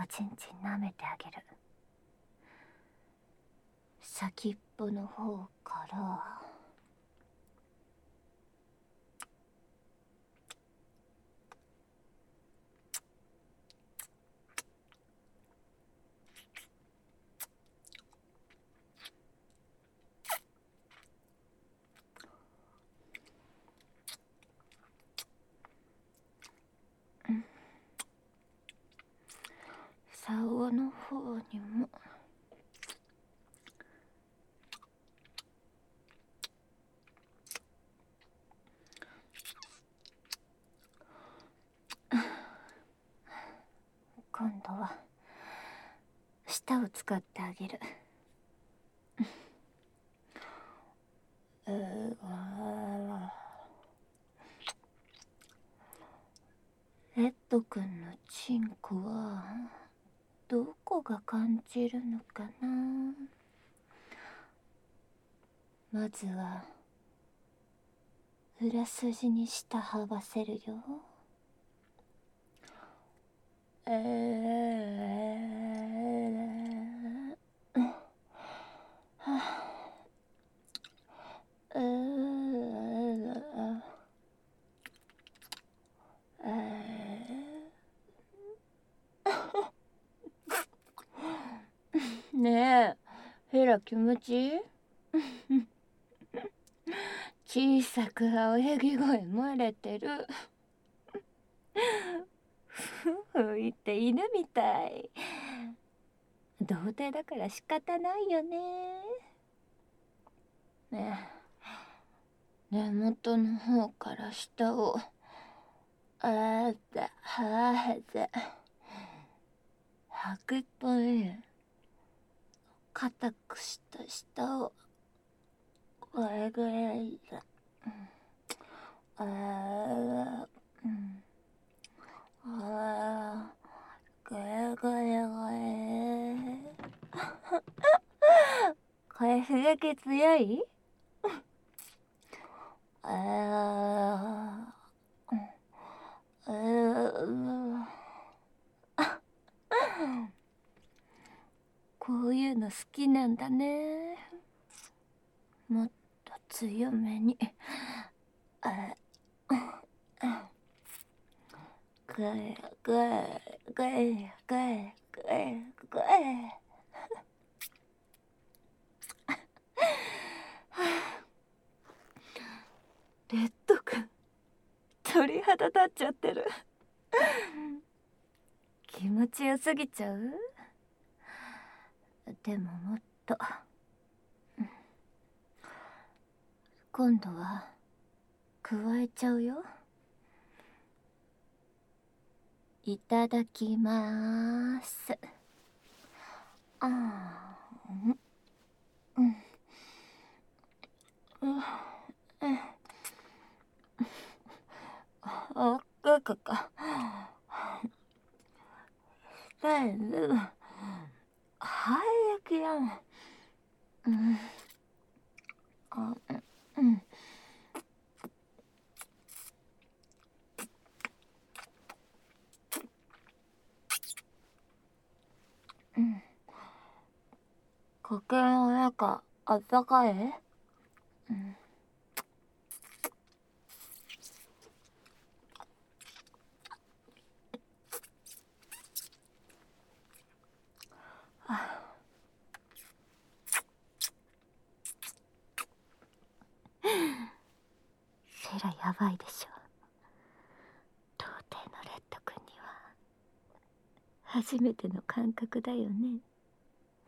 おちんちん舐めてあげる。先っぽの方から竿の方にも。今度は舌を使ってあげる。レッド君のチンコはどこが感じるのかな。まずは裏筋に舌はわせるよ。ねえ、ヘラ気持ちいい？小さく青柳声漏れてる。ふふいって犬みたい。童貞だから仕方ないよね。ねえ、根元の方から下をはず100本固くした下をこれぐらいだ。これこれ刺激強い？こういうの好きなんだね。もっと強めに。ぐえぐえぐえぐえぐえぐえ。レッド君鳥肌立っちゃってる。気持ちよすぎちゃう？でももっと。今度は加えちゃうよ。いただきまーす。おっかかか。早くやん。苔の中あったかい？セラやばいでしょ。童貞のレッド君には初めての感覚だよね。